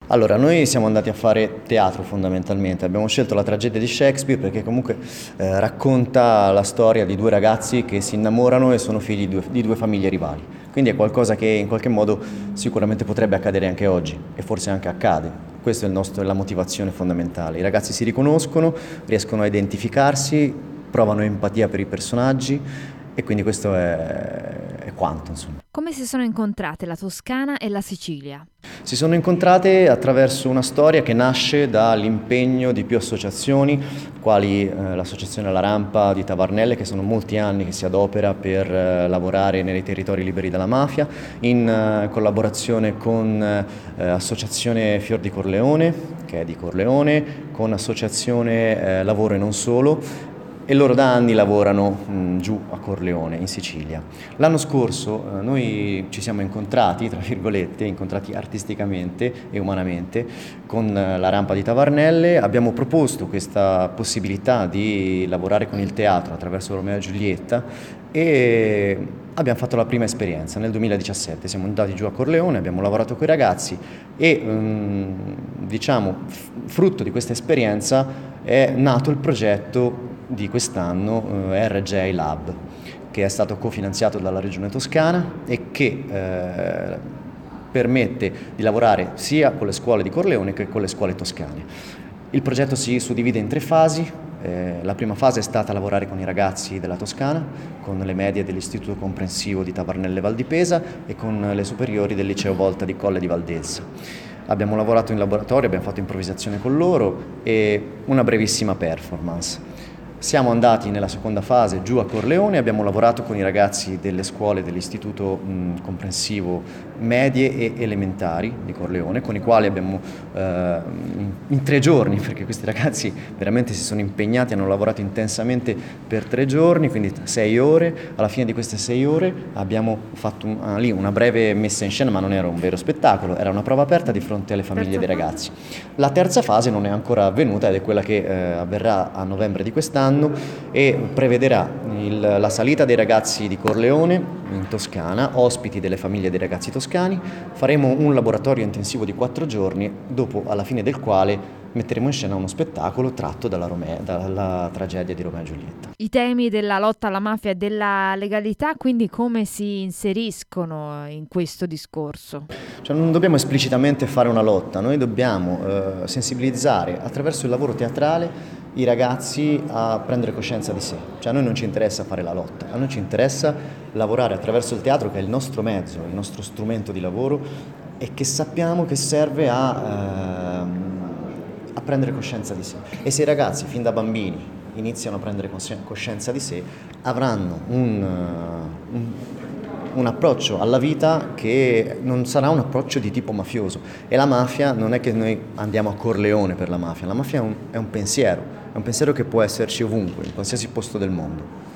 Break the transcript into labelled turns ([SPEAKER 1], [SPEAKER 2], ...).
[SPEAKER 1] Allora, noi siamo andati a fare teatro fondamentalmente, abbiamo scelto la tragedia di Shakespeare perché comunque racconta la storia di due ragazzi che si innamorano e sono figli di due famiglie rivali. Quindi è qualcosa che in qualche modo sicuramente potrebbe accadere anche oggi e forse anche accade. Questa è la motivazione fondamentale. I ragazzi si riconoscono, riescono a identificarsi, provano empatia per i personaggi e quindi questo è quanto, insomma.
[SPEAKER 2] Come si sono incontrate la Toscana e la Sicilia?
[SPEAKER 1] Si sono incontrate attraverso una storia che nasce dall'impegno di più associazioni, quali l'Associazione La Rampa di Tavernelle, che sono molti anni che si adopera per lavorare nei territori liberi dalla mafia, in collaborazione con Associazione Fior di Corleone, che è di Corleone, con Associazione Lavoro e non solo, e loro da anni lavorano giù a Corleone, in Sicilia. L'anno scorso noi ci siamo incontrati, tra virgolette, incontrati artisticamente e umanamente, con la Rampa di Tavernelle, abbiamo proposto questa possibilità di lavorare con il teatro attraverso Romeo e Giulietta e abbiamo fatto la prima esperienza nel 2017, siamo andati giù a Corleone, abbiamo lavorato con i ragazzi e diciamo frutto di questa esperienza è nato il progetto di quest'anno RGI Lab, che è stato cofinanziato dalla Regione Toscana e che permette di lavorare sia con le scuole di Corleone che con le scuole toscane. Il progetto si suddivide in 3 fasi. La prima fase è stata lavorare con i ragazzi della Toscana, con le medie dell'Istituto Comprensivo di Tavernelle Val di Pesa e con le superiori del Liceo Volta di Colle di Valdelsa. Abbiamo lavorato in laboratorio, abbiamo fatto improvvisazione con loro e una brevissima performance. Siamo andati nella seconda fase giù a Corleone, abbiamo lavorato con i ragazzi delle scuole dell'Istituto Comprensivo Medie e Elementari di Corleone, con i quali abbiamo in 3 giorni, perché questi ragazzi veramente si sono impegnati, hanno lavorato intensamente per 3 giorni, quindi 6 ore. Alla fine di queste 6 ore abbiamo fatto lì una breve messa in scena, ma non era un vero spettacolo, era una prova aperta di fronte alle famiglie dei ragazzi. La terza fase non è ancora avvenuta ed è quella che avverrà a novembre di quest'anno e prevederà la salita dei ragazzi di Corleone in Toscana, ospiti delle famiglie dei ragazzi toscani. Faremo un laboratorio intensivo di 4 giorni, dopo alla fine del quale metteremo in scena uno spettacolo tratto dalla tragedia di Romeo e Giulietta.
[SPEAKER 2] I temi della lotta alla mafia e della legalità quindi come si inseriscono in questo discorso?
[SPEAKER 1] Cioè, non dobbiamo esplicitamente fare una lotta, noi dobbiamo sensibilizzare attraverso il lavoro teatrale i ragazzi a prendere coscienza di sé. Cioè, a noi non ci interessa fare la lotta, a noi ci interessa lavorare attraverso il teatro, che è il nostro mezzo, il nostro strumento di lavoro e che sappiamo che serve a prendere coscienza di sé. E se i ragazzi fin da bambini iniziano a prendere coscienza di sé, avranno un approccio alla vita che non sarà un approccio di tipo mafioso. E la mafia non è che noi andiamo a Corleone per la mafia è un pensiero che può esserci ovunque, in qualsiasi posto del mondo.